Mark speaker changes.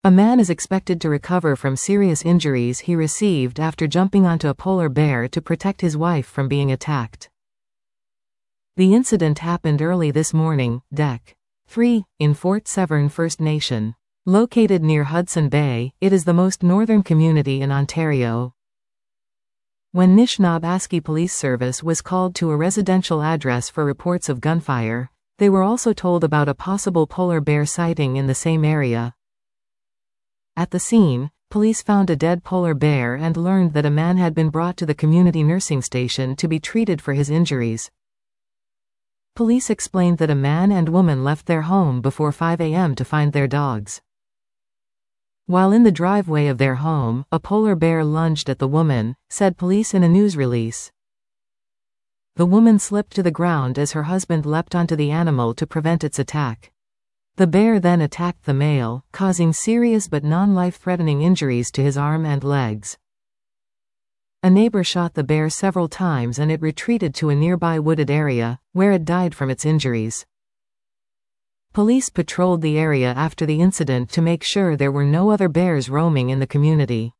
Speaker 1: A man is expected to recover from serious injuries he received after jumping onto a polar bear to protect his wife from being attacked. The incident happened early this morning, Dec. 3, in Fort Severn First Nation. Located near Hudson Bay, it is the most northern community in Ontario. When Nishnawbe Police Service was called to a residential address for reports of gunfire, they were also told about a possible polar bear sighting in the same area. At the scene, police found a dead polar bear and learned that a man had been brought to the community nursing station to be treated for his injuries. Police explained that a man and woman left their home before 5 a.m. to find their dogs. While in the driveway of their home, a polar bear lunged at the woman, said police in a news release. The woman slipped to the ground as her husband leapt onto the animal to prevent its attack. The bear then attacked the male, causing serious but non-life-threatening injuries to his arm and legs. A neighbor shot the bear several times and it retreated to a nearby wooded area, where it died from its injuries. Police patrolled the area after the incident to make sure there were no other bears roaming in the community.